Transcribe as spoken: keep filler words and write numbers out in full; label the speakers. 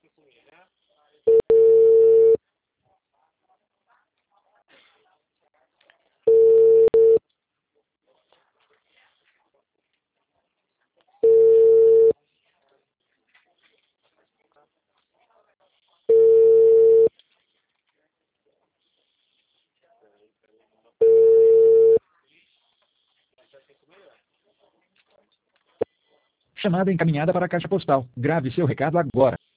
Speaker 1: Chamada encaminhada para a caixa postal. Grave seu recado agora.